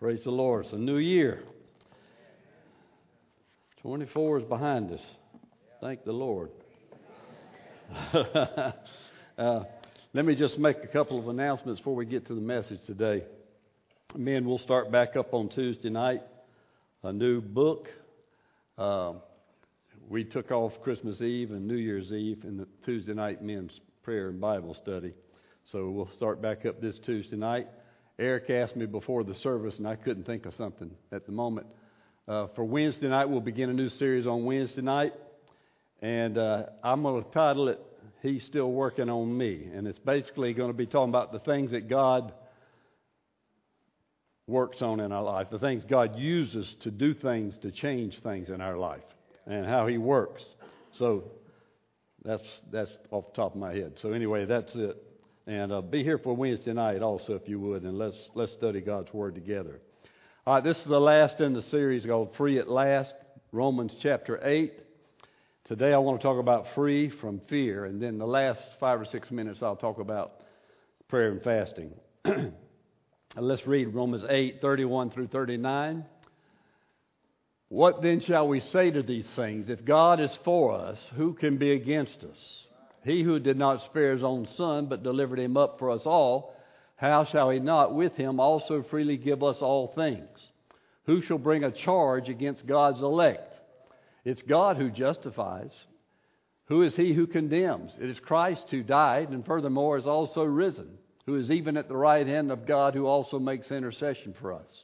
Praise the Lord. It's a new year. 24 is behind us. Thank the Lord. Let me just make a couple of announcements before we get to the message today. Men, we'll start back up on Tuesday night. A new book. We took off Christmas Eve and New Year's Eve in the Tuesday night men's prayer and Bible study. So we'll start back up this Tuesday night. Eric asked me before the service, and I couldn't think of something at the moment. For Wednesday night, we'll begin a new series on Wednesday night. And I'm going to title it, He's Still Working on Me. And it's basically going to be talking about the things that God works on in our life, the things God uses to do things, to change things in our life, and how He works. So that's off the top of my head. So anyway, that's it. And be here for Wednesday night also, if you would, and let's study God's Word together. All right, this is the last in the series called Free at Last, Romans chapter 8. Today I want to talk about free from fear, and then the last 5 or 6 minutes I'll talk about prayer and fasting. Let's read Romans 8, 31 through 39. What then shall we say to these things? If God is for us, who can be against us? He who did not spare His own Son, but delivered Him up for us all, how shall He not with Him also freely give us all things? Who shall bring a charge against God's elect? It's God who justifies. Who is He who condemns? It is Christ who died, and furthermore is also risen, who is even at the right hand of God, who also makes intercession for us.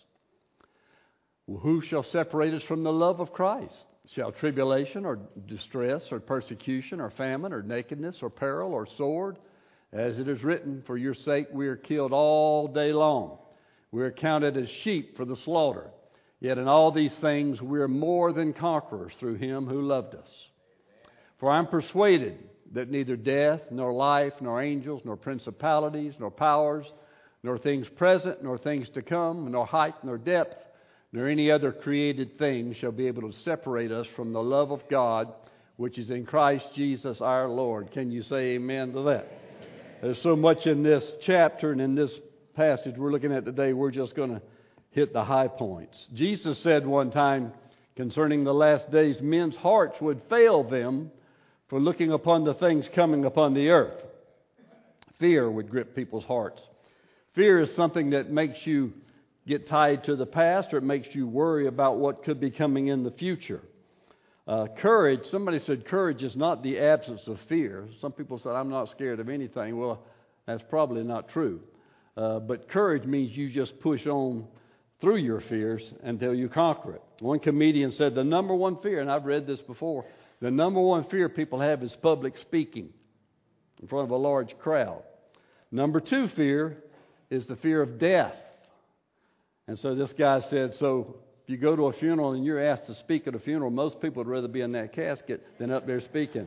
Who shall separate us from the love of Christ? Shall tribulation or distress or persecution or famine or nakedness or peril or sword? As it is written, for your sake we are killed all day long. We are counted as sheep for the slaughter. Yet in all these things we are more than conquerors through Him who loved us. For I am persuaded that neither death, nor life, nor angels, nor principalities, nor powers, nor things present, nor things to come, nor height, nor depth, nor any other created thing shall be able to separate us from the love of God, which is in Christ Jesus our Lord. Can you say amen to that? There's so much in this chapter and in this passage we're looking at today, we're just going to hit the high points. Jesus said one time concerning the last days, men's hearts would fail them for looking upon the things coming upon the earth. Fear would grip people's hearts. Fear is something that makes you get tied to the past, or it makes you worry about what could be coming in the future. Courage, somebody said courage is not the absence of fear. Some people said, I'm not scared of anything. Well, that's probably not true. But courage means you just push on through your fears until you conquer it. One comedian said the number one fear, and I've read this before, the number one fear people have is public speaking in front of a large crowd. Number two fear is the fear of death. And so this guy said, so if you go to a funeral and you're asked to speak at a funeral, most people would rather be in that casket than up there speaking.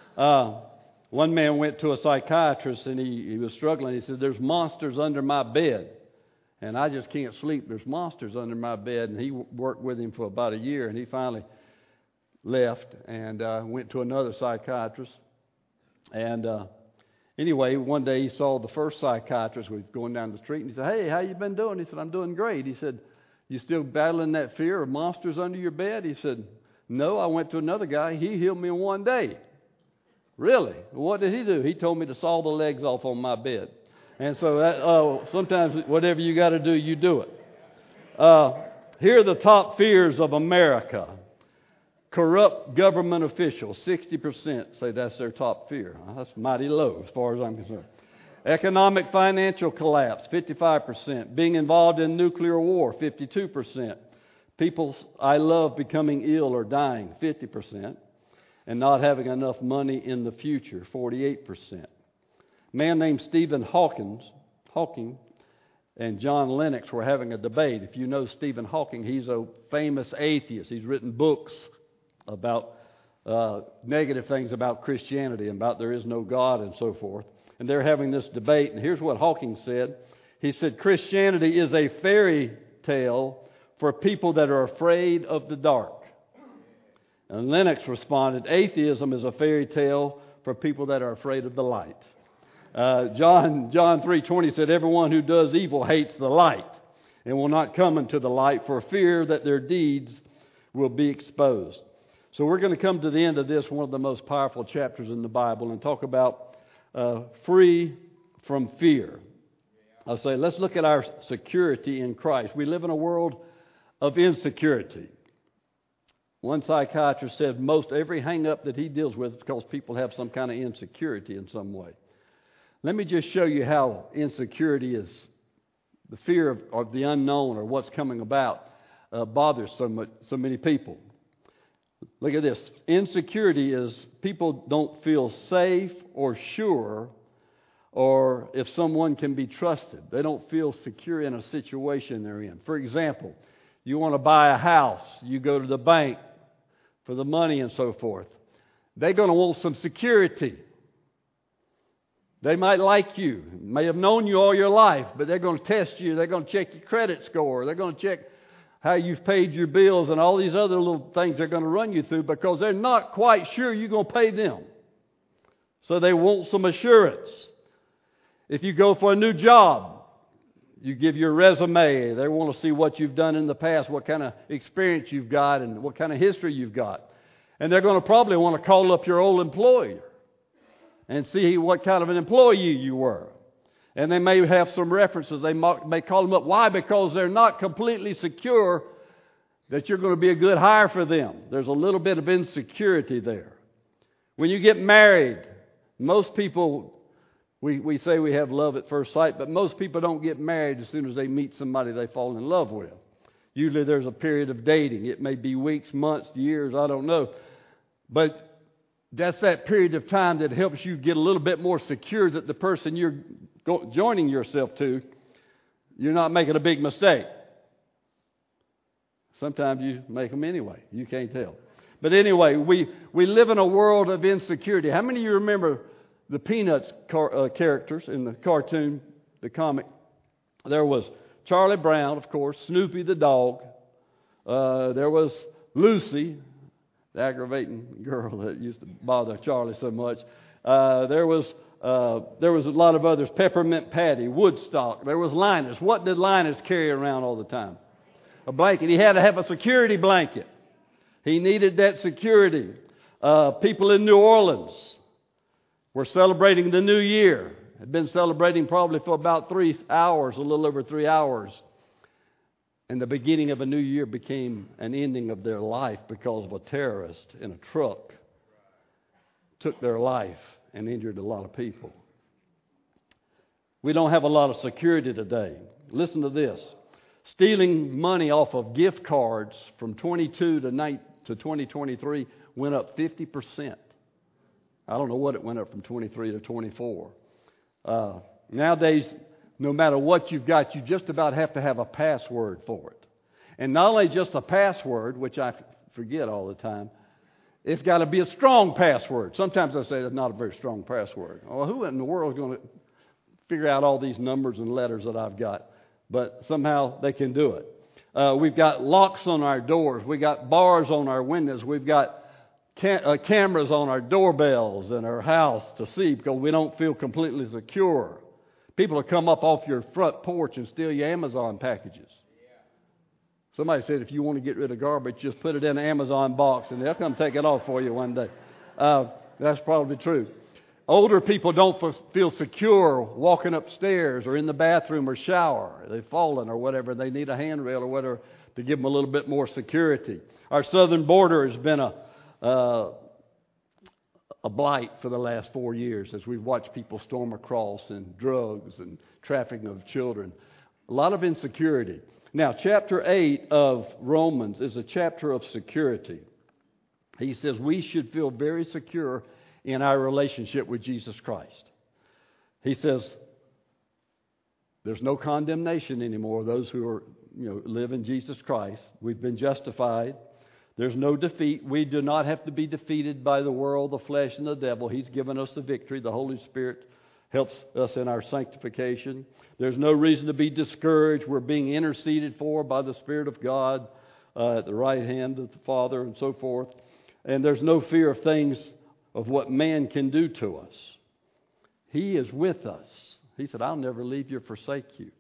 One man went to a psychiatrist and he was struggling. He said, there's monsters under my bed. And I just can't sleep. There's monsters under my bed. And he worked with him for about a year. And he finally left and went to another psychiatrist. And anyway, one day he saw the first psychiatrist was going down the street, and he said, hey, how you been doing? He said, I'm doing great. He said, you still battling that fear of monsters under your bed? He said, no, I went to another guy. He healed me in one day. Really? What did he do? He told me to saw the legs off on my bed. And so that, sometimes whatever you got to do, you do it. Here are the top fears of America. Corrupt government officials, 60% say that's their top fear. That's mighty low as far as I'm concerned. Economic financial collapse, 55%. Being involved in nuclear war, 52%. People I love becoming ill or dying, 50%. And not having enough money in the future, 48%. A man named Stephen Hawking and John Lennox were having a debate. If you know Stephen Hawking, he's a famous atheist. He's written books about negative things about Christianity, about there is no God and so forth. And they're having this debate, and here's what Hawking said. He said, Christianity is a fairy tale for people that are afraid of the dark. And Lennox responded, atheism is a fairy tale for people that are afraid of the light. John 3:20 said, everyone who does evil hates the light and will not come into the light for fear that their deeds will be exposed. So we're going to come to the end of this, one of the most powerful chapters in the Bible, and talk about free from fear. I'll say, let's look at our security in Christ. We live in a world of insecurity. One psychiatrist said most every hang-up that he deals with is because people have some kind of insecurity in some way. Let me just show you how insecurity is, the fear of the unknown or what's coming about bothers so many people. Look at this. Insecurity is people don't feel safe or sure or if someone can be trusted. They don't feel secure in a situation they're in. For example, you want to buy a house. You go to the bank for the money and so forth. They're going to want some security. They might like you, may have known you all your life, but they're going to test you. They're going to check your credit score. They're going to check how you've paid your bills and all these other little things they're going to run you through because they're not quite sure you're going to pay them. So they want some assurance. If you go for a new job, you give your resume. They want to see what you've done in the past, what kind of experience you've got, and what kind of history you've got. And they're going to probably want to call up your old employer and see what kind of an employee you were. And they may have some references. They may call them up. Why? Because they're not completely secure that you're going to be a good hire for them. There's a little bit of insecurity there. When you get married, most people, we say we have love at first sight, but most people don't get married as soon as they meet somebody they fall in love with. Usually there's a period of dating. It may be weeks, months, years, I don't know. But that's that period of time that helps you get a little bit more secure that the person you're joining yourself to, you're not making a big mistake. Sometimes you make them anyway. You can't tell. But anyway, we live in a world of insecurity. How many of you remember the Peanuts characters in the cartoon, the comic? There was Charlie Brown, of course, Snoopy the dog. There was Lucy, the aggravating girl that used to bother Charlie so much. There was a lot of others. Peppermint Patty, Woodstock. There was Linus. What did Linus carry around all the time? A blanket. He had to have a security blanket. He needed that security. People in New Orleans were celebrating the New Year. Had been celebrating probably for about 3 hours, a little over 3 hours. And the beginning of a new year became an ending of their life because of a terrorist in a truck took their life and injured a lot of people. We don't have a lot of security today. Listen to this. Stealing money off of gift cards from 22 to 2023 went up 50%. I don't know what it went up from 23 to 24. Nowadays, no matter what you've got, you just about have to have a password for it. And not only just a password, which I forget all the time, it's got to be a strong password. Sometimes I say it's not a very strong password. Well, who in the world is going to figure out all these numbers and letters that I've got? But somehow they can do it. We've got locks on our doors. We've got bars on our windows. We've got cameras on our doorbells in our house to see because we don't feel completely secure. People will come up off your front porch and steal your Amazon packages. Somebody said if you want to get rid of garbage, just put it in an Amazon box and they'll come take it off for you one day. That's probably true. Older people don't feel secure walking upstairs or in the bathroom or shower. They've fallen or whatever. They need a handrail or whatever to give them a little bit more security. Our southern border has been a blight for the last 4 years as we've watched people storm across and drugs and trafficking of children. A lot of insecurity. Now, chapter 8 of Romans is a chapter of security. He says we should feel very secure in our relationship with Jesus Christ. He says there's no condemnation anymore. Those who live in Jesus Christ. We've been justified. There's no defeat. We do not have to be defeated by the world, the flesh, and the devil. He's given us the victory. The Holy Spirit helps us in our sanctification. There's no reason to be discouraged. We're being interceded for by the Spirit of God at the right hand of the Father and so forth. And there's no fear of things of what man can do to us. He is with us. He said, I'll never leave you or forsake you.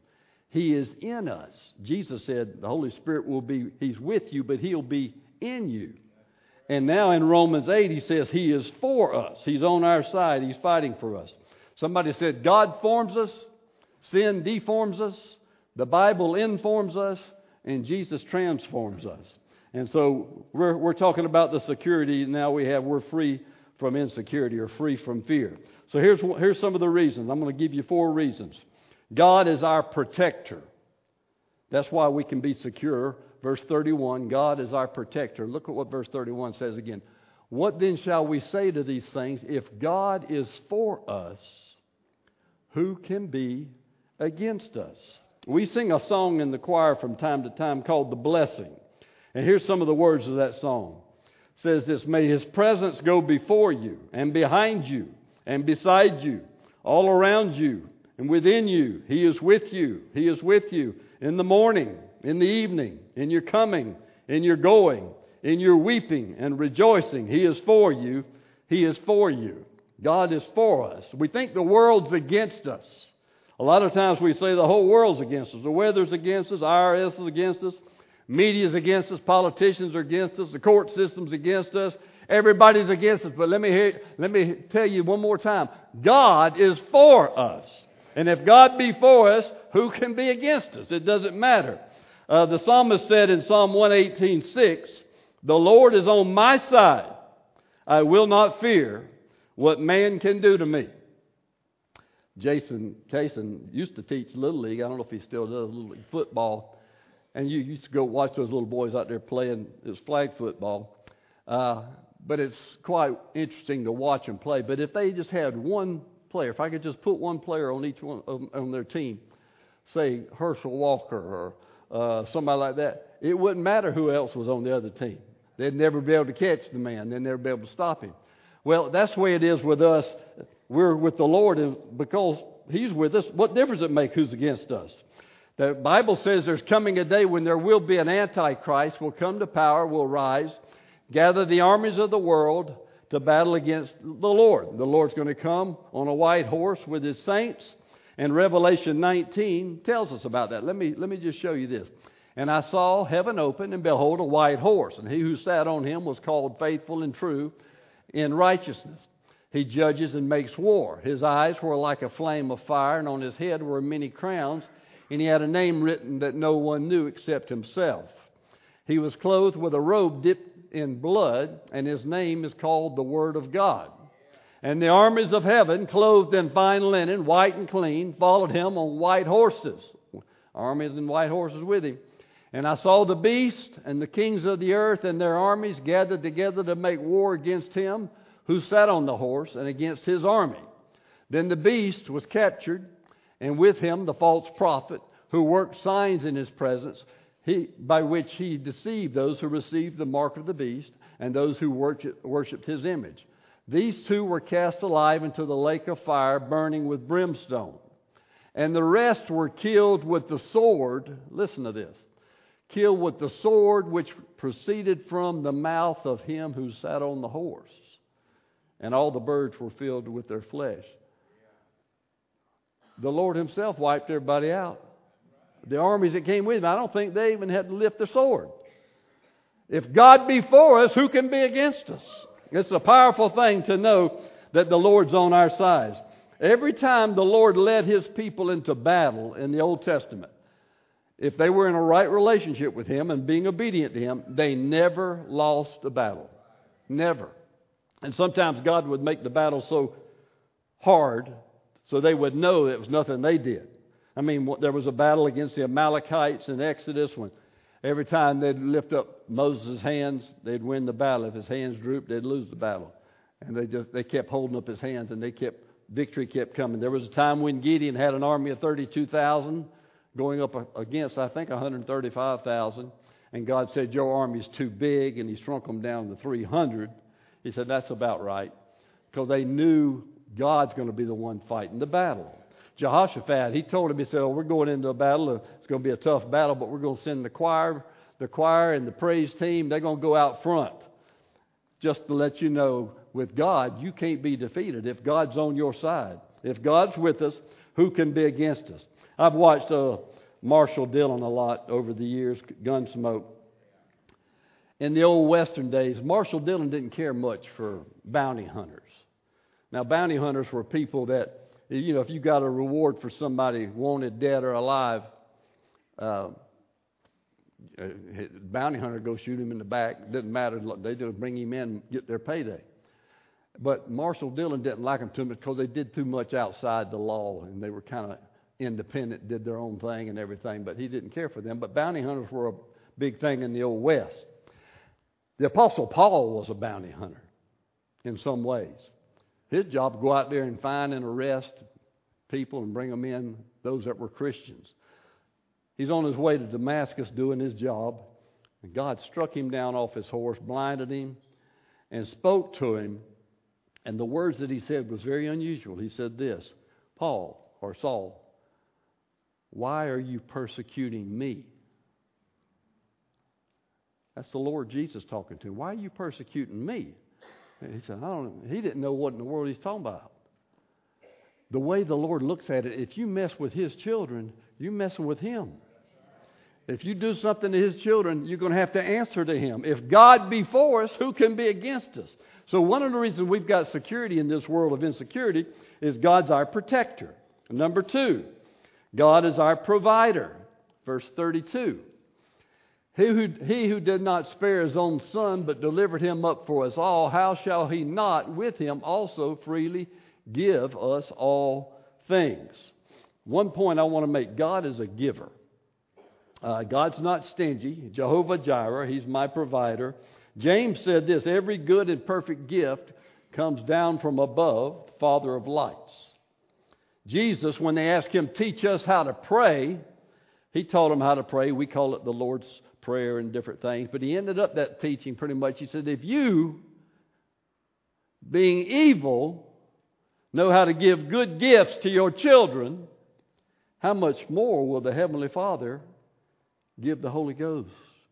He is in us. Jesus said the Holy Spirit He's with you, but He'll be in you. And now in Romans 8, He says He is for us. He's on our side. He's fighting for us. Somebody said God forms us, sin deforms us, the Bible informs us, and Jesus transforms us. And so we're talking about the security now we're free from insecurity or free from fear. So here's some of the reasons. I'm going to give you 4 reasons. God is our protector. That's why we can be secure. Verse 31, God is our protector. Look at what verse 31 says again. What then shall we say to these things? If God is for us, who can be against us? We sing a song in the choir from time to time called The Blessing. And here's some of the words of that song. It says this, may His presence go before you and behind you and beside you, all around you and within you. He is with you. He is with you in the morning, in the evening, in your coming, in your going, in your weeping and rejoicing. He is for you. He is for you. God is for us. We think the world's against us. A lot of times we say the whole world's against us. The weather's against us. IRS is against us. Media's against us. Politicians are against us. The court system's against us. Everybody's against us. But let me tell you one more time. God is for us. And if God be for us, who can be against us? It doesn't matter. The psalmist said in Psalm 118:6, the Lord is on my side. I will not fear what man can do to me. Jason Kaysen used to teach Little League. I don't know if he still does, Little League football. And you used to go watch those little boys out there playing. It was flag football. But it's quite interesting to watch them play. But if they just had one player, if I could just put one player on each one on their team, say Herschel Walker or somebody like that, it wouldn't matter who else was on the other team. They'd never be able to catch the man. They'd never be able to stop him. Well, that's the way it is with us. We're with the Lord, and because He's with us, what difference does it make who's against us? The Bible says there's coming a day when there will be an Antichrist, will come to power, will rise, gather the armies of the world to battle against the Lord. The Lord's going to come on a white horse with His saints, and Revelation 19 tells us about that. Let me just show you this. And I saw heaven open, and behold, a white horse, and He who sat on him was called Faithful and True in righteousness. He judges and makes war. His eyes were like a flame of fire, and on His head were many crowns, and He had a name written that no one knew except Himself. He was clothed with a robe dipped in blood, and His name is called the Word of God. And the armies of heaven, clothed in fine linen, white and clean, followed Him on white horses. Armies and white horses with Him. And I saw the beast and the kings of the earth and their armies gathered together to make war against Him who sat on the horse and against His army. Then the beast was captured, and with him the false prophet who worked signs in His presence, by which he deceived those who received the mark of the beast and those who worshipped His image. These two were cast alive into the lake of fire, burning with brimstone. And the rest were killed with the sword. Listen to this. Killed with the sword which proceeded from the mouth of him who sat on the horse. And all the birds were filled with their flesh. The Lord Himself wiped everybody out. The armies that came with Him, I don't think they even had to lift their sword. If God be for us, who can be against us? It's a powerful thing to know that the Lord's on our side. Every time the Lord led His people into battle in the Old Testament, if they were in a right relationship with Him and being obedient to Him, they never lost a battle. Never. And sometimes God would make the battle so hard so they would know it was nothing they did. I mean, there was a battle against the Amalekites in Exodus when every time they'd lift up Moses' hands, they'd win the battle. If his hands drooped, they'd lose the battle. And they kept holding up his hands, and victory kept coming. There was a time when Gideon had an army of 32,000 going up against, I think, 135,000. And God said, your army's too big, and He shrunk them down to 300. He said, that's about right. Because they knew God's going to be the one fighting the battle. Jehoshaphat, he told him, he said, we're going into a battle. It's going to be a tough battle, but we're going to send the choir and the praise team. They're going to go out front. Just to let you know, with God, you can't be defeated if God's on your side. If God's with us, who can be against us? I've watched Marshall Dillon a lot over the years, Gunsmoke. In the old Western days, Marshall Dillon didn't care much for bounty hunters. Now, bounty hunters were people that, if you got a reward for somebody wanted dead or alive, bounty hunter go shoot him in the back. Didn't matter. They just bring him in and get their payday. But Marshall Dillon didn't like them too much because they did too much outside the law, and they were kind of independent, did their own thing and everything, but he didn't care for them. But bounty hunters were a big thing in the Old West. The Apostle Paul was a bounty hunter in some ways. His job was to go out there and find and arrest people and bring them in, those that were Christians. He's on his way to Damascus doing his job, and God struck him down off his horse, blinded him, and spoke to him. And the words that he said was very unusual. He said this, Paul, or Saul, why are you persecuting me? That's the Lord Jesus talking to him. Why are you persecuting me? And he said, he didn't know what in the world he's talking about. The way the Lord looks at it, if you mess with his children, you're messing with him. If you do something to his children, you're going to have to answer to him. If God be for us, who can be against us? So one of the reasons we've got security in this world of insecurity is God's our protector. Number 2, God is our provider. Verse 32. He who did not spare his own son, but delivered him up for us all, how shall he not with him also freely give us all things? One point I want to make, God is a giver. God's not stingy. Jehovah Jireh, he's my provider. James said this, every good and perfect gift comes down from above, Father of lights. Jesus, when they asked him, teach us how to pray, he taught them how to pray. We call it the Lord's Prayer and different things. But he ended up that teaching pretty much. He said, if you, being evil, know how to give good gifts to your children, how much more will the Heavenly Father give the Holy Ghost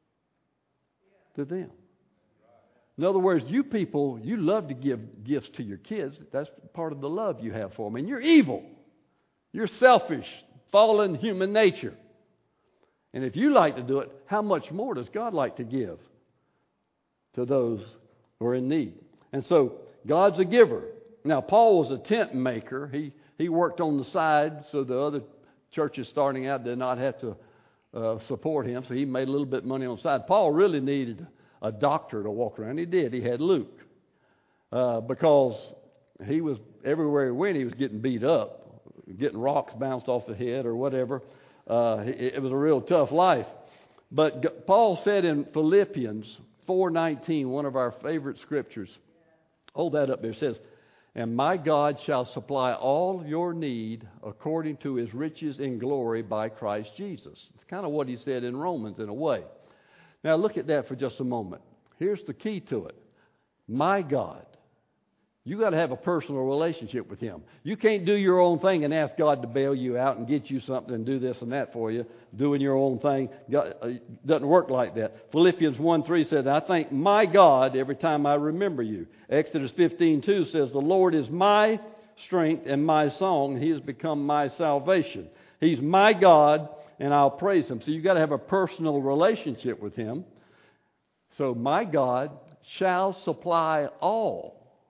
to them? In other words, you people, you love to give gifts to your kids. That's part of the love you have for them. And you're evil. You're selfish, fallen human nature. And if you like to do it, how much more does God like to give to those who are in need? And so, God's a giver. Now, Paul was a tent maker. He worked on the side so the other churches starting out did not have to support him. So he made a little bit of money on the side. Paul really needed a doctor to walk around. He did. He had Luke. Because he was, everywhere he went, he was getting beat up, getting rocks bounced off the head or whatever. It was a real tough life. But Paul said in Philippians 4:19, one of our favorite scriptures, hold that up there, it says, and my God shall supply all your need according to his riches in glory by Christ Jesus. It's kind of what he said in Romans in a way. Now look at that for just a moment. Here's the key to it. My God. You got to have a personal relationship with him. You can't do your own thing and ask God to bail you out and get you something and do this and that for you. Doing your own thing doesn't work like that. Philippians 1:3 says, I thank my God every time I remember you. Exodus 15:2 says, the Lord is my strength and my song, and he has become my salvation. He's my God, and I'll praise him. So you got to have a personal relationship with him. So my God shall supply all.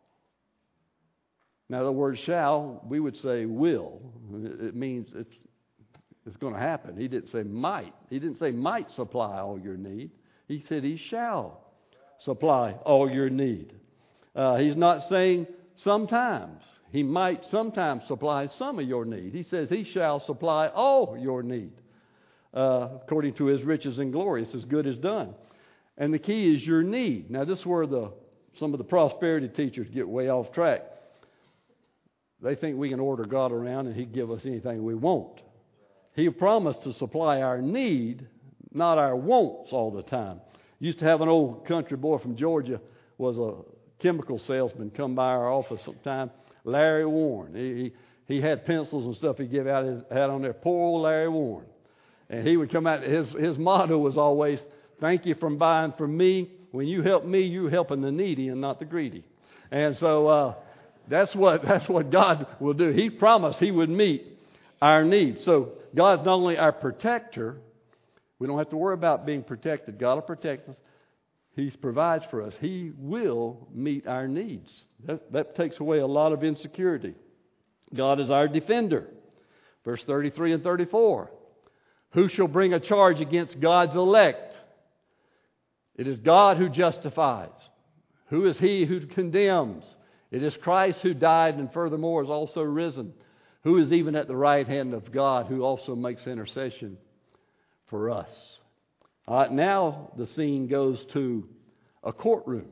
Now, the word shall, we would say will. It means it's going to happen. He didn't say might. He didn't say might supply all your need. He said he shall supply all your need. He's not saying sometimes. He might sometimes supply some of your need. He says he shall supply all your need. According to his riches and glory. It's as good as done. And the key is your need. Now, this is where some of the prosperity teachers get way off track. They think we can order God around and he'd give us anything we want. He promised to supply our need, not our wants all the time. Used to have an old country boy from Georgia, was a chemical salesman, come by our office sometime, Larry Warren. He had pencils and stuff he gave out, had on there, poor old Larry Warren. And he would come out, his motto was always, thank you for buying from me. When you help me, you're helping the needy and not the greedy. And so, that's what God will do. He promised he would meet our needs. So God's not only our protector, we don't have to worry about being protected. God will protect us. He provides for us. He will meet our needs. That takes away a lot of insecurity. God is our defender. Verse 33 and 34. Who shall bring a charge against God's elect? It is God who justifies. Who is he who condemns? It is Christ who died and furthermore is also risen. Who is even at the right hand of God, who also makes intercession for us. Now the scene goes to a courtroom.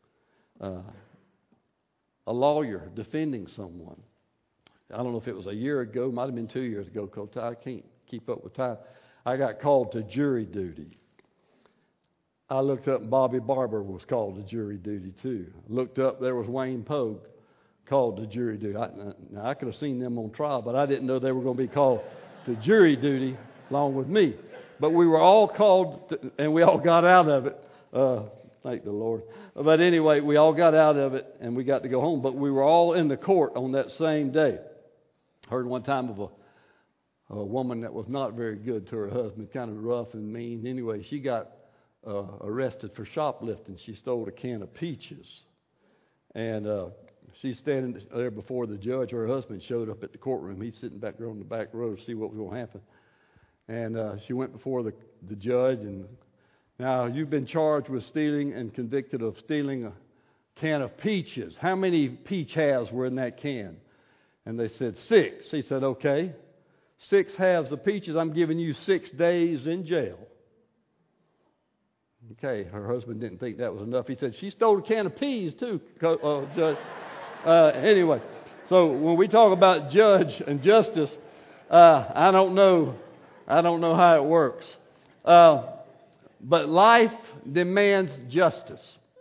A lawyer defending someone. I don't know if it was a year ago, might have been 2 years ago, because I can't keep up with time. I got called to jury duty. I looked up and Bobby Barber was called to jury duty too. Looked up, there was Wayne Pogue called to jury duty. Now I could have seen them on trial, but I didn't know they were going to be called to jury duty along with me. But we were all called, and we all got out of it. Thank the Lord. But anyway, we all got out of it, and we got to go home. But we were all in the court on that same day. Heard one time of a woman that was not very good to her husband, kind of rough and mean. Anyway, she got arrested for shoplifting. She stole a can of peaches. And she's standing there before the judge. Her husband showed up at the courtroom. He's sitting back there on the back row to see what was going to happen. And she went before the judge. And now you've been charged with stealing and convicted of stealing a can of peaches. How many peach halves were in that can? And they said 6. He said, okay, 6 halves of peaches. I'm giving you 6 days in jail. Okay, her husband didn't think that was enough. He said, she stole a can of peas too, Judge. Anyway, so when we talk about judge and justice, I don't know how it works. But life demands justice.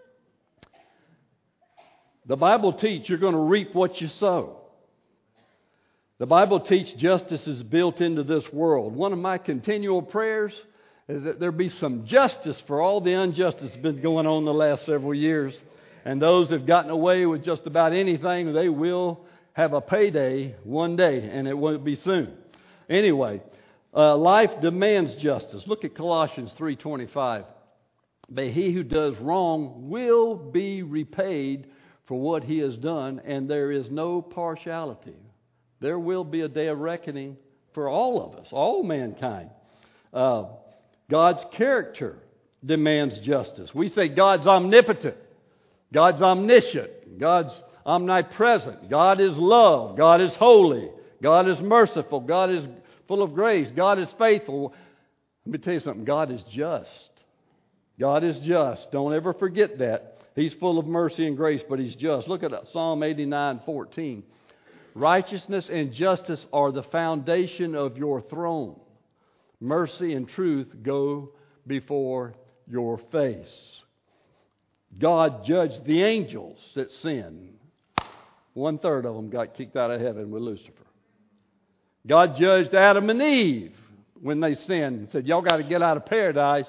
The Bible teaches you're going to reap what you sow. The Bible teaches justice is built into this world. One of my continual prayers is that there be some justice for all the injustice that's been going on the last several years. And those that have gotten away with just about anything, they will have a payday one day, and it won't be soon. Anyway, life demands justice. Look at Colossians 3:25. But he who does wrong will be repaid for what he has done, and there is no partiality. There will be a day of reckoning for all of us, all mankind. God's character demands justice. We say God's omnipotent, God's omniscient, God's omnipresent, God is love, God is holy, God is merciful, God is full of grace, God is faithful. Let me tell you something, God is just. God is just. Don't ever forget that. He's full of mercy and grace, but He's just. Look at Psalm 89:14. Righteousness and justice are the foundation of your throne. Mercy and truth go before your face. God judged the angels that sinned. 1/3 of them got kicked out of heaven with Lucifer. God judged Adam and Eve when they sinned and said, y'all got to get out of paradise.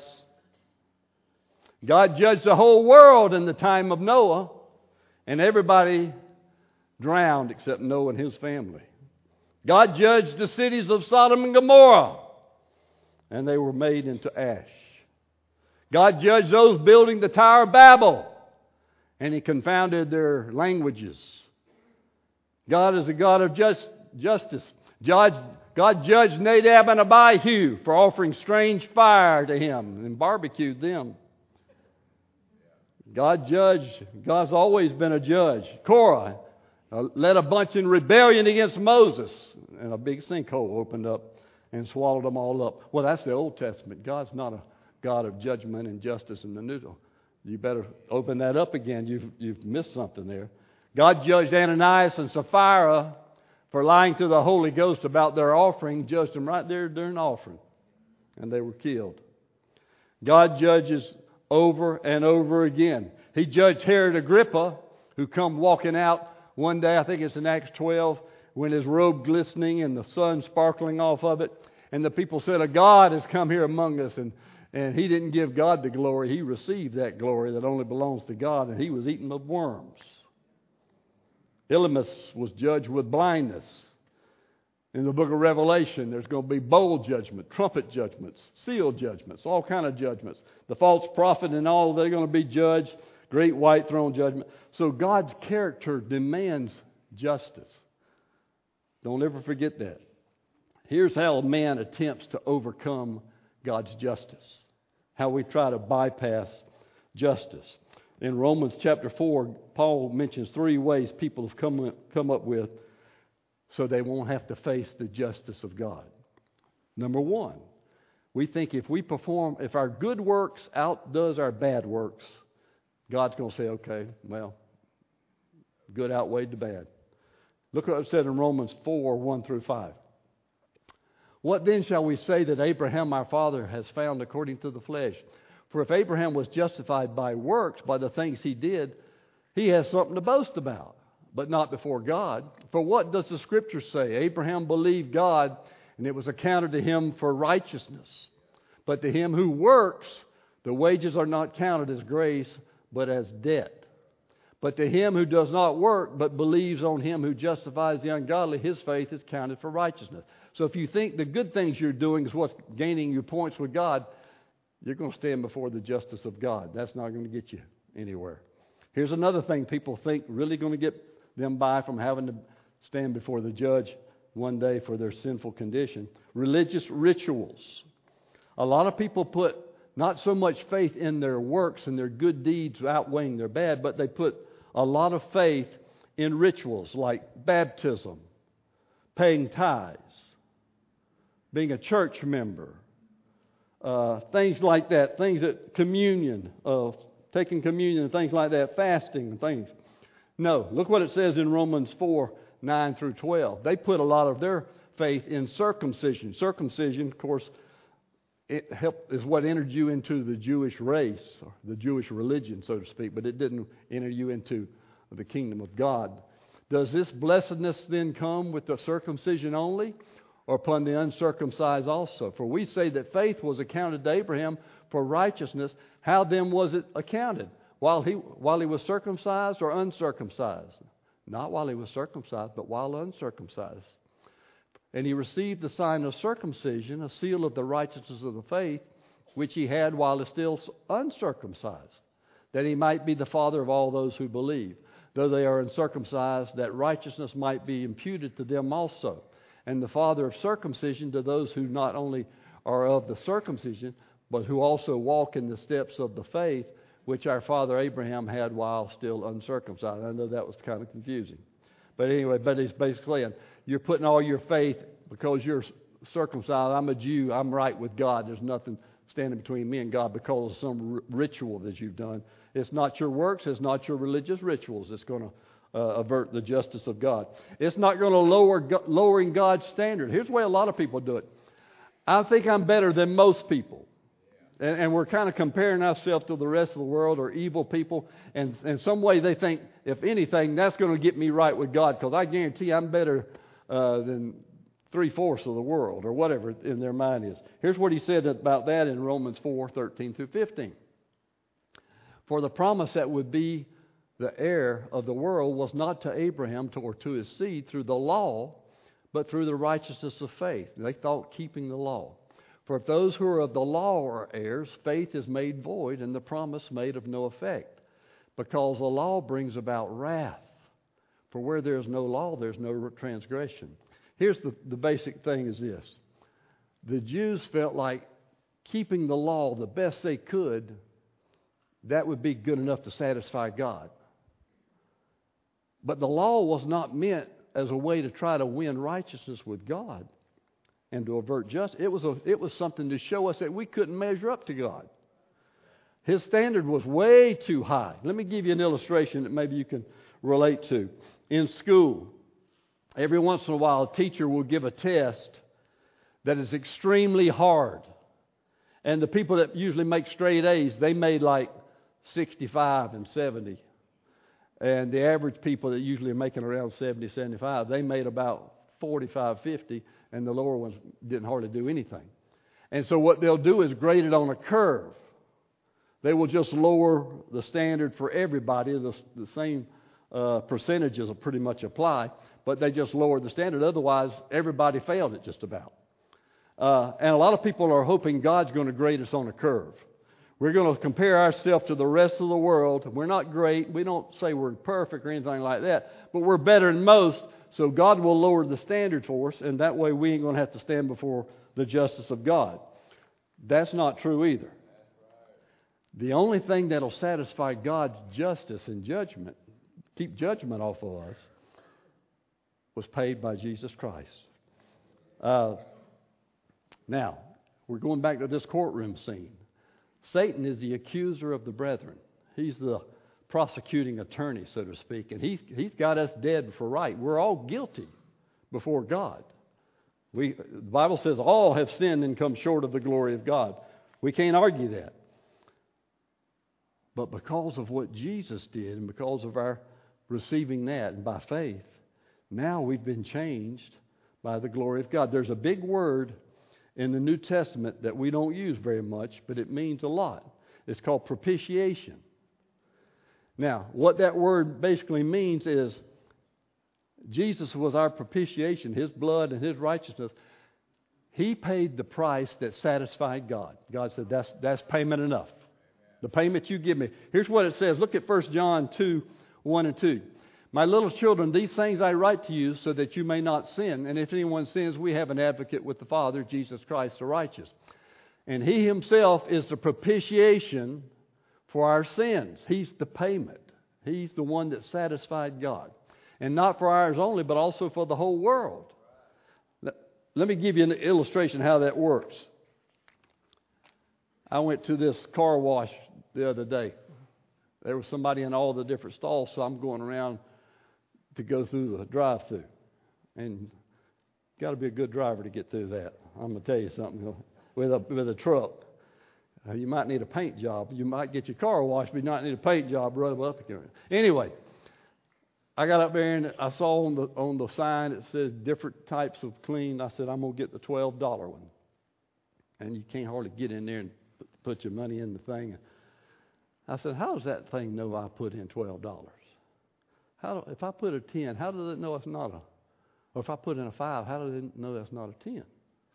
God judged the whole world in the time of Noah, and everybody drowned except Noah and his family. God judged the cities of Sodom and Gomorrah, and they were made into ash. God judged those building the Tower of Babel, and He confounded their languages. God is a God of justice. God judged Nadab and Abihu for offering strange fire to Him and barbecued them. God's always been a judge. Korah led a bunch in rebellion against Moses, and a big sinkhole opened up and swallowed them all up. Well, that's the Old Testament. God's not a God of judgment and justice in the New. You better open that up again. You've missed something there. God judged Ananias and Sapphira for lying to the Holy Ghost about their offering, judged them right there during the offering, and they were killed. God judges over and over again. He judged Herod Agrippa, who come walking out one day, I think it's in Acts 12, when his robe glistening and the sun sparkling off of it. And the people said, a God has come here among us. And he didn't give God the glory. He received that glory that only belongs to God. And he was eaten of worms. Elymas was judged with blindness. In the book of Revelation, there's going to be bowl judgment, trumpet judgments, seal judgments, all kind of judgments. The false prophet and all, they're going to be judged. Great white throne judgment. So God's character demands justice. Don't ever forget that. Here's how man attempts to overcome God's justice. How we try to bypass justice. In Romans chapter 4, Paul mentions 3 ways people have come up with so they won't have to face the justice of God. Number 1, we think if our good works outdoes our bad works, God's going to say, okay, well, good outweighed the bad. Look what it said in Romans 4, 1 through 5. What then shall we say that Abraham our father has found according to the flesh? For if Abraham was justified by works, by the things he did, he has something to boast about, but not before God. For what does the Scripture say? Abraham believed God, and it was accounted to him for righteousness. But to him who works, the wages are not counted as grace, but as debt. But to him who does not work, but believes on him who justifies the ungodly, his faith is counted for righteousness. So if you think the good things you're doing is what's gaining you points with God, you're going to stand before the justice of God. That's not going to get you anywhere. Here's another thing people think really going to get them by from having to stand before the judge one day for their sinful condition. Religious rituals. A lot of people put not so much faith in their works and their good deeds outweighing their bad, but they put a lot of faith in rituals like baptism, paying tithes, being a church member, things like that, things that communion, taking communion and things like that, fasting and things. No, look what it says in Romans 4, 9 through 12. They put a lot of their faith in circumcision. Circumcision, of course, is what entered you into the Jewish race, or the Jewish religion, so to speak, but it didn't enter you into the kingdom of God. Does this blessedness then come with the circumcision only, or upon the uncircumcised also? For we say that faith was accounted to Abraham for righteousness. How then was it accounted? While he was circumcised or uncircumcised? Not while he was circumcised, but while uncircumcised. And he received the sign of circumcision, a seal of the righteousness of the faith, which he had while he was still uncircumcised, that he might be the father of all those who believe. Though they are uncircumcised, that righteousness might be imputed to them also. And the father of circumcision to those who not only are of the circumcision, but who also walk in the steps of the faith, which our father Abraham had while still uncircumcised. I know that was kind of confusing. But anyway, he's basically saying, you're putting all your faith because you're circumcised. I'm a Jew. I'm right with God. There's nothing standing between me and God because of some ritual that you've done. It's not your works. It's not your religious rituals. It's going to avert the justice of God. It's not going to lowering God's standard. Here's the way a lot of people do it. I think I'm better than most people. And we're kind of comparing ourselves to the rest of the world or evil people. And in some way they think, if anything, that's going to get me right with God because I guarantee I'm better than 3/4 of the world or whatever in their mind is. Here's what he said about that in Romans 4, 13 through 15. For the promise that would be the heir of the world was not to Abraham or to his seed through the law, but through the righteousness of faith. They thought keeping the law. For if those who are of the law are heirs, faith is made void and the promise made of no effect, because the law brings about wrath. For where there is no law, there's no transgression. Here's the basic thing is this. The Jews felt like keeping the law the best they could, that would be good enough to satisfy God. But the law was not meant as a way to try to win righteousness with God and to avert justice. It was something to show us that we couldn't measure up to God. His standard was way too high. Let me give you an illustration that maybe you can relate to. In school, every once in a while, a teacher will give a test that is extremely hard. And the people that usually make straight A's, they made like 65 and 70. And the average people that usually are making around 70, 75, they made about 45, 50, and the lower ones didn't hardly do anything. And so what they'll do is grade it on a curve. They will just lower the standard for everybody. The same percentages will pretty much apply. but they just lowered the standard. Otherwise, everybody failed it just about. And a lot of people are hoping God's going to grade us on a curve. We're going to compare ourselves to the rest of the world. We're not great. We don't say we're perfect or anything like that, but we're better than most. So God will lower the standard for us, and that way we ain't going to have to stand before the justice of God. That's not true either. The only thing that'll satisfy God's justice and judgment, keep judgment off of us, was paid by Jesus Christ. Now, we're going back to this courtroom scene. Satan is the accuser of the brethren. He's the prosecuting attorney, so to speak, and he's got us dead for right. We're all guilty before God. The Bible says all have sinned and come short of the glory of God. We can't argue that. But because of what Jesus did and because of our receiving that and by faith, now we've been changed by the glory of God. There's a big word in the New Testament that we don't use very much, but it means a lot. It's called propitiation. Now, what that word basically means is Jesus was our propitiation, His blood and His righteousness. He paid the price that satisfied God. God said, that's payment enough. The payment you give me. Here's what it says. Look at 1 John 2, 1 and 2. My little children, these things I write to you so that you may not sin. And if anyone sins, we have an advocate with the Father, Jesus Christ the righteous. And He Himself is the propitiation for our sins. He's the payment. He's the one that satisfied God. And not for ours only, but also for the whole world. Let me give you an illustration how that works. I went to this car wash the other day. There was somebody in all the different stalls, so I'm going around to go through the drive-thru. And got to be a good driver to get through that. I'm going to tell you something. With a truck, you might need a paint job. You might get your car washed, but you might need a paint job rub up. Anyway, I got up there and I saw on the sign it says different types of clean. I said, I'm going to get the $12 one. And you can't hardly get in there and put your money in the thing. I said, how does that thing know I put in $12? If I put a 10, how does it know it's not or if I put in a 5, how does it know that's not a 10?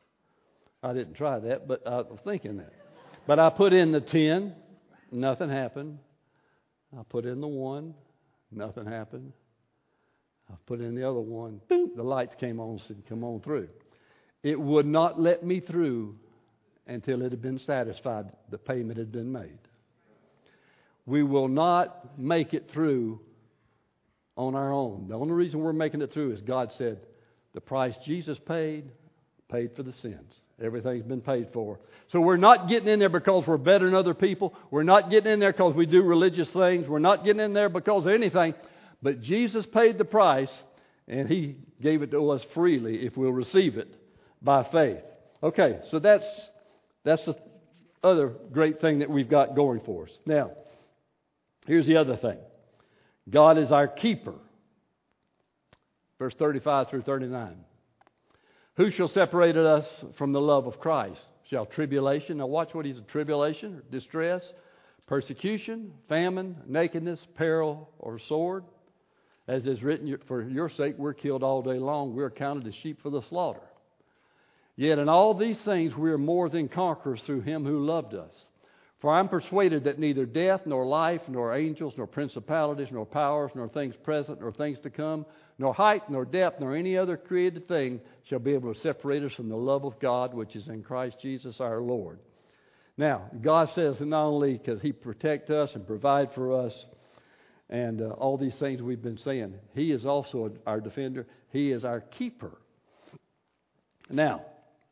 I didn't try that, but I was thinking that. But I put in the 10, nothing happened. I put in the 1, nothing happened. I put in the other one, boom, the lights came on, said, come on through. It would not let me through until it had been satisfied, the payment had been made. We will not make it through on our own. The only reason we're making it through is God said the price Jesus paid for the sins. Everything's been paid for. So we're not getting in there because we're better than other people. We're not getting in there because we do religious things. We're not getting in there because of anything. But Jesus paid the price, and He gave it to us freely if we'll receive it by faith. Okay, so that's the other great thing that we've got going for us. Now, here's the other thing. God is our keeper. Verse 35 through 39. Who shall separate us from the love of Christ? Shall tribulation, now watch what he's a tribulation, distress, persecution, famine, nakedness, peril, or sword? As is written, for your sake we're killed all day long. We're counted as sheep for the slaughter. Yet in all these things we are more than conquerors through Him who loved us. For I'm persuaded that neither death, nor life, nor angels, nor principalities, nor powers, nor things present, nor things to come, nor height, nor depth, nor any other created thing shall be able to separate us from the love of God, which is in Christ Jesus our Lord. Now, God says that not only because He protect us and provide for us and all these things we've been saying, He is also our defender. He is our keeper. Now,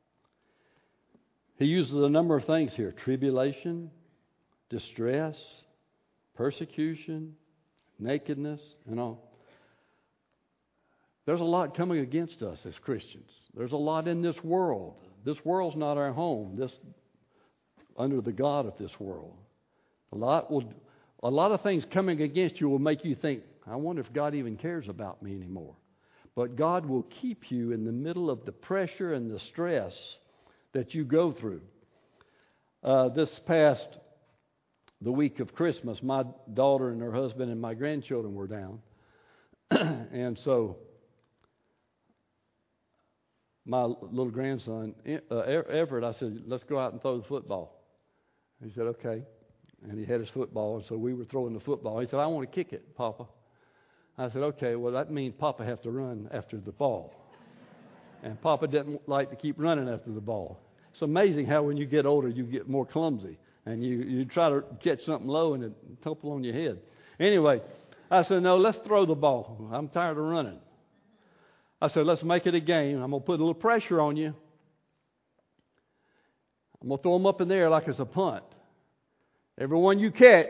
He uses a number of things here. Tribulation, distress, persecution, nakedness, and all. There's a lot coming against us as Christians. There's a lot in this world. This world's not our home. Under the God of this world. A lot of things coming against you will make you think, I wonder if God even cares about me anymore. But God will keep you in the middle of the pressure and the stress that you go through. The week of Christmas, my daughter and her husband and my grandchildren were down. And so my little grandson, Everett, I said, let's go out and throw the football. He said, okay. And he had his football, and so we were throwing the football. He said, I want to kick it, Papa. I said, okay, well, that means Papa has to run after the ball. And Papa didn't like to keep running after the ball. It's amazing how when you get older, you get more clumsy. And you try to catch something low and it tumble on your head. Anyway, I said, no, let's throw the ball. I'm tired of running. I said, let's make it a game. I'm going to put a little pressure on you. I'm going to throw them up in the air like it's a punt. Every one you catch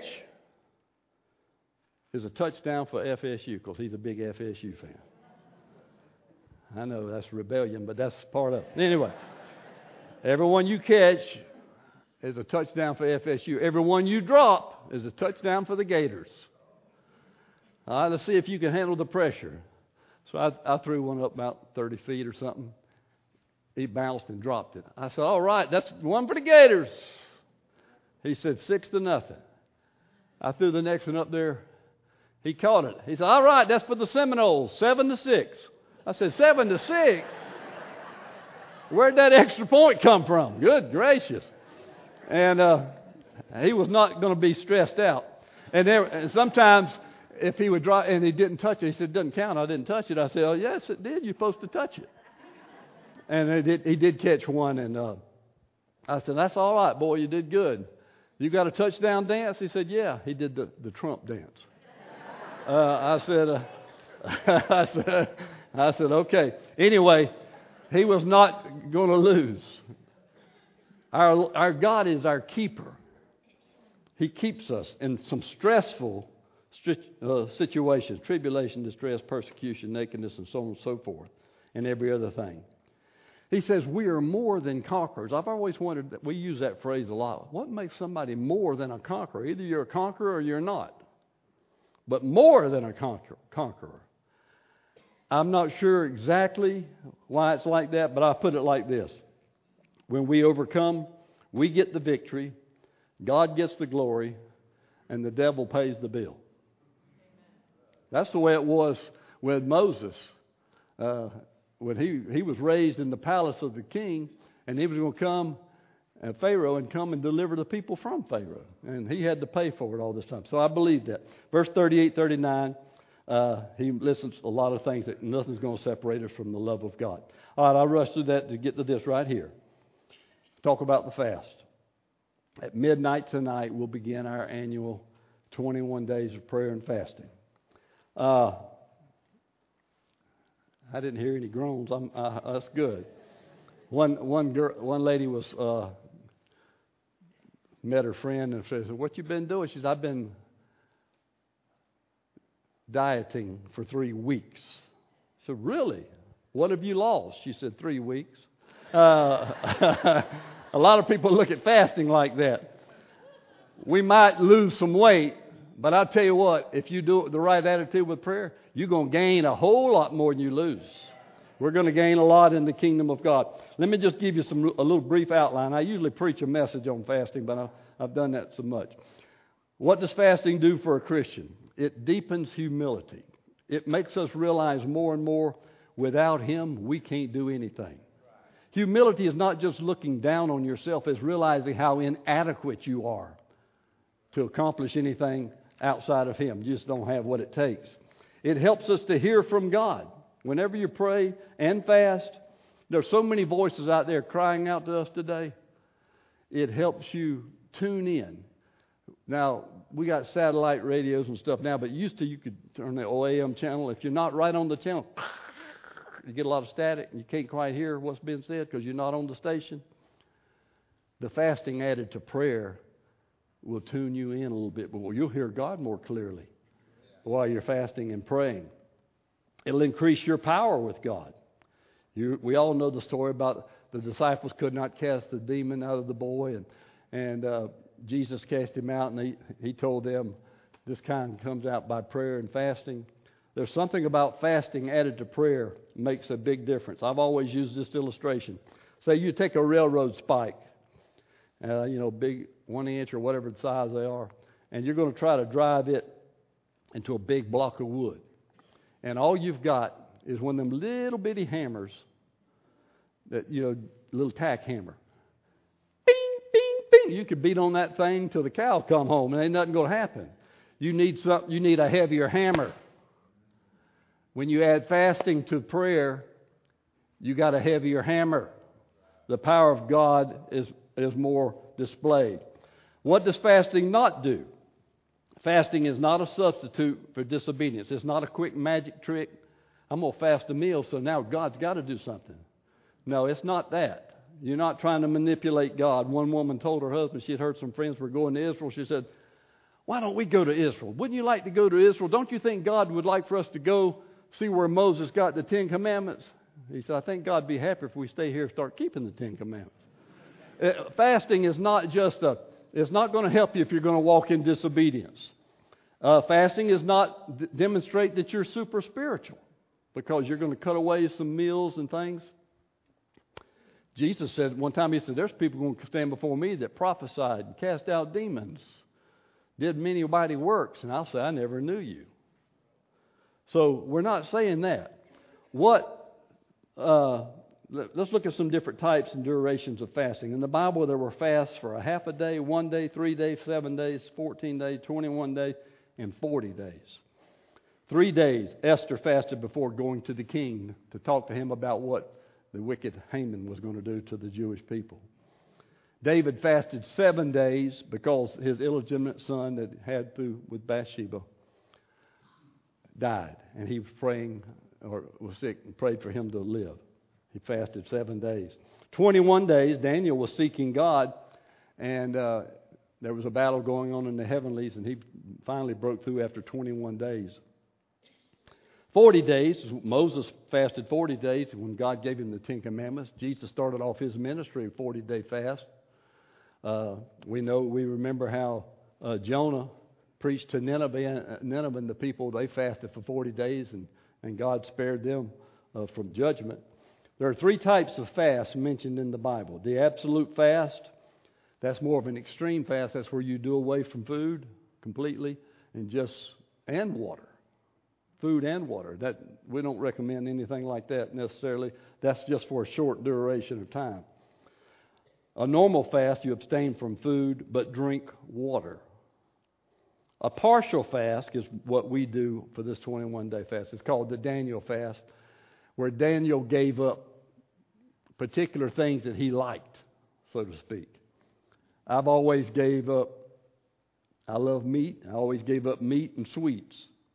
is a touchdown for FSU, because he's a big FSU fan. I know that's rebellion, but that's part of it. Anyway, every one you catch is a touchdown for FSU. Every one you drop is a touchdown for the Gators. All right, let's see if you can handle the pressure. So I threw one up about 30 feet or something. He bounced and dropped it. I said, all right, that's one for the Gators. He said 6-0. I threw the next one up there. He caught it. He said, all right, that's for the Seminoles, 7-6. I said, 7-6? Where'd that extra point come from? Good gracious. And he was not going to be stressed out. And sometimes if he would drop and he didn't touch it, he said, it doesn't count, I didn't touch it. I said, oh, yes, it did. You're supposed to touch it. And he did catch one. And I said, that's all right, boy, you did good. You got a touchdown dance? He said, yeah. He did the Trump dance. I said, okay. Anyway, he was not going to lose. Our God is our keeper. He keeps us in some stressful situations, tribulation, distress, persecution, nakedness, and so on and so forth, and every other thing. He says we are more than conquerors. I've always wondered, that we use that phrase a lot. What makes somebody more than a conqueror? Either you're a conqueror or you're not. But more than a conqueror. I'm not sure exactly why it's like that, but I put it like this. When we overcome, we get the victory, God gets the glory, and the devil pays the bill. That's the way it was with Moses. When he was raised in the palace of the king, and he was going to come, Pharaoh, and come and deliver the people from Pharaoh. And he had to pay for it all this time. So I believe that. Verse 38, 39, he listens to a lot of things that nothing's going to separate us from the love of God. All right, I'll rush through that to get to this right here. Talk about the fast. At midnight tonight, we'll begin our annual 21 days of prayer and fasting. I didn't hear any groans. That's good. One lady was met her friend and said, "What you been doing?" She said, "I've been dieting for 3 weeks." I said, "Really? What have you lost?" She said, 3 weeks. A lot of people look at fasting like that. We might lose some weight, but I'll tell you what, if you do it with the right attitude with prayer, you're going to gain a whole lot more than you lose. We're going to gain a lot in the kingdom of God. Let me just give you a little brief outline. I usually preach a message on fasting, but I've done that so much. What does fasting do for a Christian? It deepens humility. It makes us realize more and more, without Him, we can't do anything. Humility is not just looking down on yourself, it's realizing how inadequate you are to accomplish anything outside of Him. You just don't have what it takes. It helps us to hear from God. Whenever you pray and fast, there's so many voices out there crying out to us today. It helps you tune in. Now, we got satellite radios and stuff now, but used to you could turn the OAM channel. If you're not right on the channel, you get a lot of static and you can't quite hear what's being said because you're not on the station. The fasting added to prayer will tune you in a little bit, but you'll hear God more clearly while you're fasting and praying. It'll increase your power with God. We all know the story about the disciples could not cast the demon out of the boy, and Jesus cast him out, and he told them this kind comes out by prayer and fasting. There's something about fasting added to prayer makes a big difference. I've always used this illustration. Say you take a railroad spike, big 1 inch or whatever the size they are, and you're going to try to drive it into a big block of wood. And all you've got is one of them little bitty hammers that, little tack hammer. Bing, bing, bing. You could beat on that thing till the cow come home, and ain't nothing going to happen. You need a heavier hammer. When you add fasting to prayer, you got a heavier hammer. The power of God is more displayed. What does fasting not do? Fasting is not a substitute for disobedience. It's not a quick magic trick. I'm going to fast a meal, so now God's got to do something. No, it's not that. You're not trying to manipulate God. One woman told her husband she had heard some friends were going to Israel. She said, "Why don't we go to Israel? Wouldn't you like to go to Israel? Don't you think God would like for us to go see where Moses got the 10 Commandments?" He said, "I think God would be happy if we stay here and start keeping the 10 Commandments." Fasting is not just it's not going to help you if you're going to walk in disobedience. Fasting is not demonstrate that you're super spiritual because you're going to cut away some meals and things. Jesus said one time, he said, "There's people going to stand before me that prophesied and cast out demons, did many mighty works, and I'll say, I never knew you." So we're not saying that. Let's look at some different types and durations of fasting. In the Bible, there were fasts for a half a day, 1 day, 3 days, 7 days, 14 days, 21 days, and 40 days. 3 days, Esther fasted before going to the king to talk to him about what the wicked Haman was going to do to the Jewish people. David fasted 7 days because his illegitimate son that had through with Bathsheba died, and he was praying or was sick and prayed for him to live. He fasted 7 days. 21 days, Daniel was seeking God, and there was a battle going on in the heavenlies, and he finally broke through after 21 days. 40 days, Moses fasted 40 days when God gave him the 10 Commandments. Jesus started off his ministry a 40-day fast. We remember how Jonah preached to Nineveh and the people. They fasted for 40 days, and God spared them from judgment. There are 3 types of fast mentioned in the Bible. The absolute fast, that's more of an extreme fast. That's where you do away from food completely and water. Food and water. That we don't recommend anything like that necessarily. That's just for a short duration of time. A normal fast, you abstain from food but drink water. A partial fast is what we do for this 21-day fast. It's called the Daniel fast, where Daniel gave up particular things that he liked, so to speak. I love meat. I always gave up meat and sweets.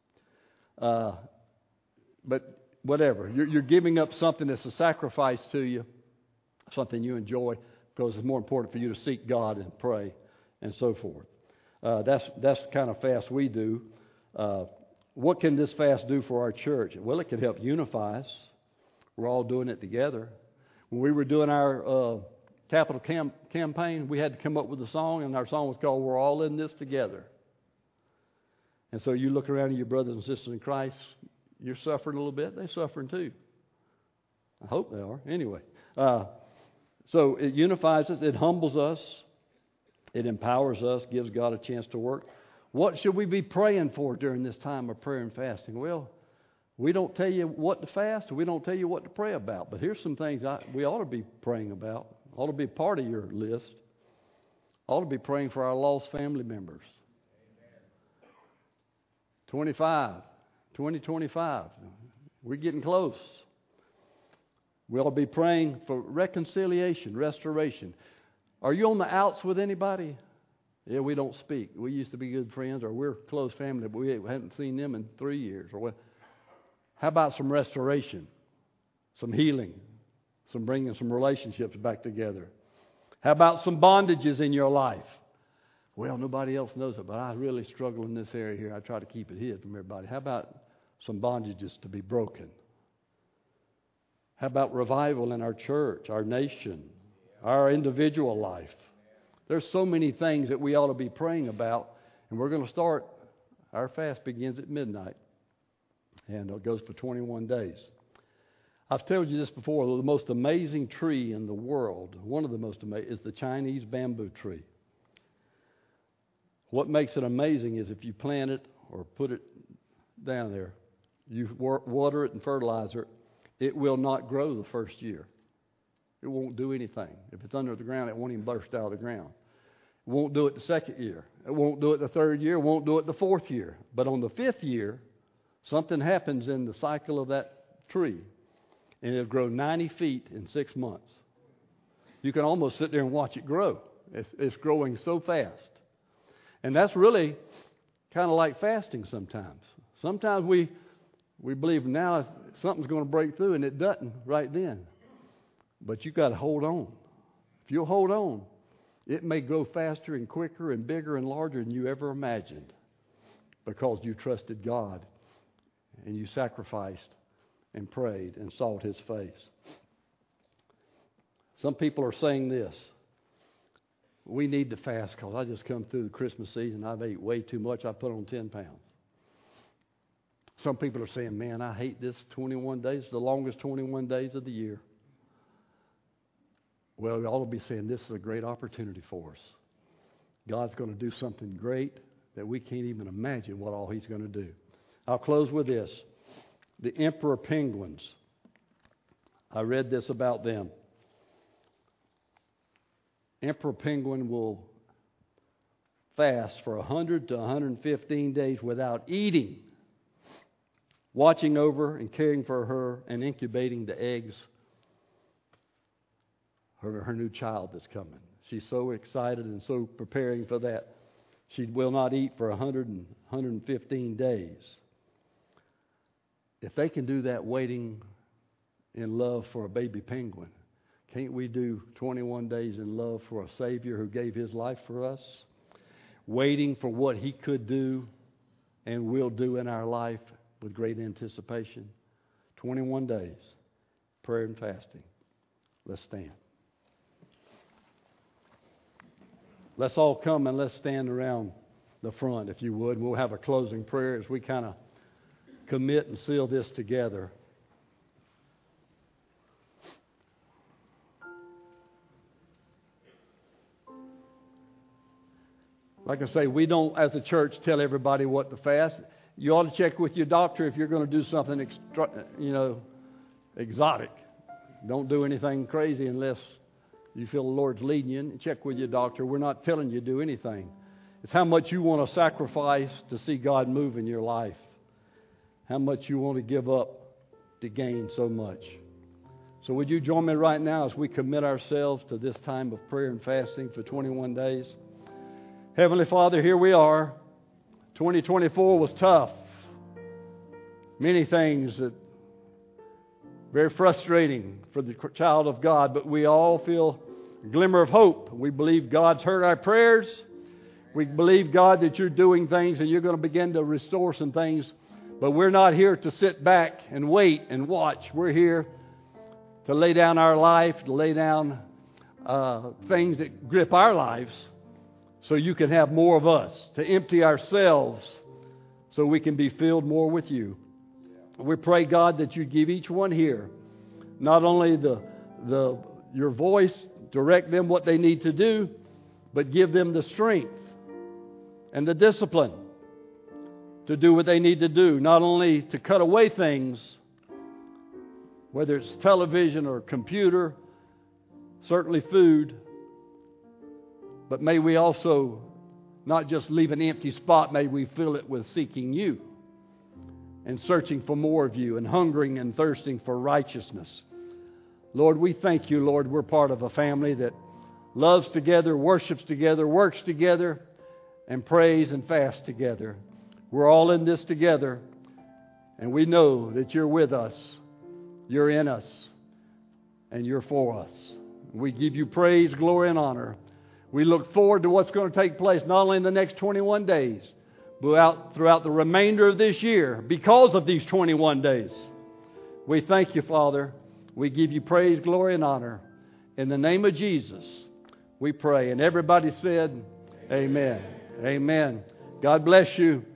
But whatever. You're giving up something that's a sacrifice to you, something you enjoy, because it's more important for you to seek God and pray and so forth. That's the kind of fast we do. What can this fast do for our church? Well, it can help unify us. We're all doing it together. When we were doing our capital campaign, we had to come up with a song, and our song was called "We're All in This Together." And so you look around at your brothers and sisters in Christ, you're suffering a little bit. They're suffering too. I hope they are. Anyway, so it unifies us. It humbles us. It empowers us, gives God a chance to work. What should we be praying for during this time of prayer and fasting? Well, we don't tell you what to fast, or we don't tell you what to pray about. But here's some things we ought to be praying about. Ought to be part of your list. Ought to be praying for our lost family members. 2025. We're getting close. We ought to be praying for reconciliation, restoration. Are you on the outs with anybody? Yeah, we don't speak. We used to be good friends, or we're close family, but we haven't seen them in 3 years. Or what? How about some restoration, some healing, some bringing some relationships back together? How about some bondages in your life? Well, nobody else knows it, but I really struggle in this area here. I try to keep it hid from everybody. How about some bondages to be broken? How about revival in our church, our nation, our individual life? There's so many things that we ought to be praying about, and we're going to start. Our fast begins at midnight, and it goes for 21 days. I've told you this before. The most amazing tree in the world, one of the most amazing, is the Chinese bamboo tree. What makes it amazing is if you plant it or put it down there, you water it and fertilize it, it will not grow the first year. It won't do anything. If it's under the ground, it won't even burst out of the ground. It won't do it the second year. It won't do it the third year. It won't do it the fourth year. But on the fifth year, something happens in the cycle of that tree, and it'll grow 90 feet in 6 months. You can almost sit there and watch it grow. It's growing so fast. And that's really kind of like fasting sometimes. Sometimes we believe now something's going to break through, and it doesn't right then. But you've got to hold on. If you'll hold on, it may grow faster and quicker and bigger and larger than you ever imagined, because you trusted God and you sacrificed and prayed and sought His face. Some people are saying this: we need to fast because I just come through the Christmas season. I've ate way too much. I put on 10 pounds. Some people are saying, man, I hate this 21 days, the longest 21 days of the year. Well, we ought to be saying this is a great opportunity for us. God's going to do something great that we can't even imagine what all He's going to do. I'll close with this. The emperor penguins. I read this about them. Emperor penguin will fast for 100 to 115 days without eating, watching over and caring for her and incubating the eggs, her new child that's coming. She's so excited and so preparing for that. She will not eat for 100 and 115 days. If they can do that waiting in love for a baby penguin, can't we do 21 days in love for a Savior who gave His life for us? Waiting for what He could do and will do in our life with great anticipation. 21 days, prayer and fasting. Let's stand. Let's all come and let's stand around the front, if you would. We'll have a closing prayer as we kind of commit and seal this together. Like I say, we don't, as a church, tell everybody what to fast. You ought to check with your doctor if you're going to do something exotic. Don't do anything crazy unless you feel the Lord's leading you. Check with your doctor. We're not telling you to do anything. It's how much you want to sacrifice to see God move in your life. How much you want to give up to gain so much. So would you join me right now as we commit ourselves to this time of prayer and fasting for 21 days? Heavenly Father, here we are. 2024 was tough. Many things that very frustrating for the child of God, but we all feel a glimmer of hope. We believe God's heard our prayers. We believe, God, that you're doing things and you're going to begin to restore some things. But we're not here to sit back and wait and watch. We're here to lay down our life, to lay down things that grip our lives so you can have more of us, to empty ourselves so we can be filled more with you. We pray, God, that you give each one here not only your voice, direct them what they need to do, but give them the strength and the discipline to do what they need to do. Not only to cut away things, whether it's television or computer, certainly food, but may we also not just leave an empty spot, may we fill it with seeking you and searching for more of you and hungering and thirsting for righteousness. Lord, we thank you, Lord, we're part of a family that loves together, worships together, works together, and prays and fasts together. We're all in this together, and we know that you're with us, you're in us, and you're for us. We give you praise, glory, and honor. We look forward to what's going to take place not only in the next 21 days, but throughout the remainder of this year because of these 21 days. We thank you, Father. We give you praise, glory, and honor. In the name of Jesus, we pray. And everybody said, Amen. Amen. God bless you.